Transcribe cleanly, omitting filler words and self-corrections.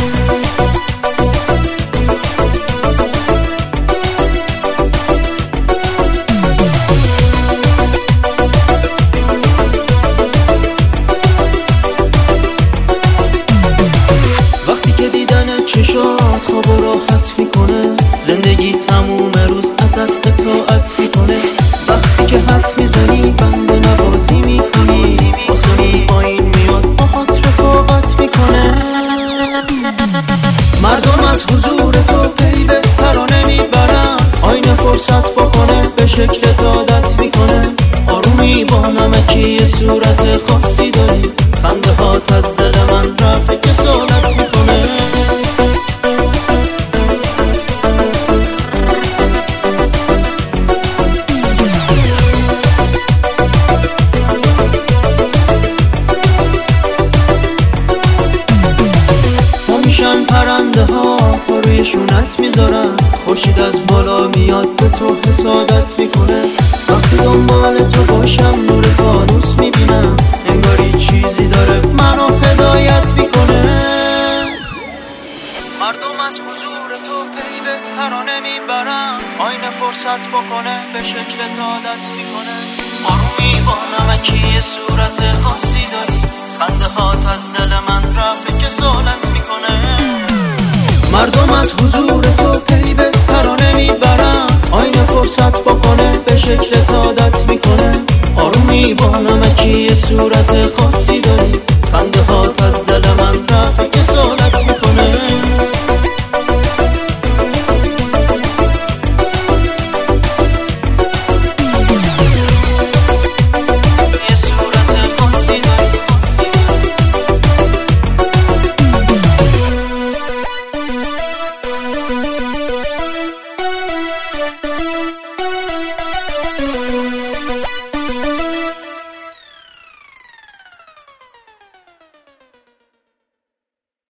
چشات خواب و راحت میکنه، زندگی تموم روز ازت اطاعت میکنه. وقتی که حرف میزنی بنده نوازی میکنی، آسمون پایین میاد باهات رفاقت میکنه. مردم از حضور تو پی به ترانه میبرن، آینه فرصت بکنه به شکلت عادت میکنه. آرومی با نمکی صورت خاصی داری، خنده هات از دل من رفع کسالت میکنه. میشن پرنده ها روی شونت میذارن، خورشید از بالا میاد به تو حسادت میکنه. وقتی دنبال تو باشم نور فانوس میبینم، انگاری چیزی داره منو هدایت میکنه. مردم از حضور تو پی به ترانه میبرن، آینه فرصت بکنه به شکلت عادت میکنه. آرومی با نمکی صورت خاصی داری، خنده هات از دل من رفع کسالت میکنه. مردم از حضور تو پی به ترانه میبرن، آینه فرصت بکنه به شکلت عادت میکنه. آرومی با نمکی صورت خاصی داری،